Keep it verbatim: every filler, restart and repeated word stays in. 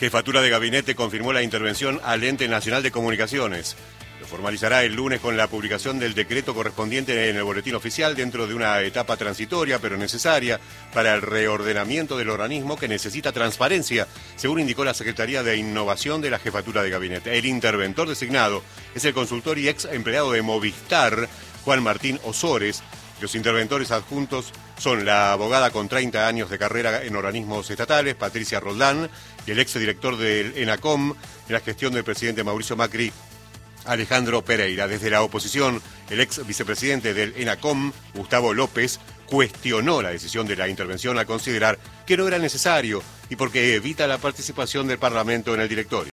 Jefatura de Gabinete confirmó la intervención al Ente Nacional de Comunicaciones. Lo formalizará el lunes con la publicación del decreto correspondiente en el Boletín Oficial dentro de una etapa transitoria, pero necesaria, para el reordenamiento del organismo que necesita transparencia, según indicó la Secretaría de Innovación de la Jefatura de Gabinete. El interventor designado es el consultor y ex empleado de Movistar, Juan Martín Osores. Los interventores adjuntos son la abogada con treinta años de carrera en organismos estatales, Patricia Roldán, y el exdirector del ENACOM, de la gestión del presidente Mauricio Macri, Alejandro Pereira. Desde la oposición, el ex vicepresidente del ENACOM, Gustavo López, cuestionó la decisión de la intervención al considerar que no era necesario y porque evita la participación del Parlamento en el directorio.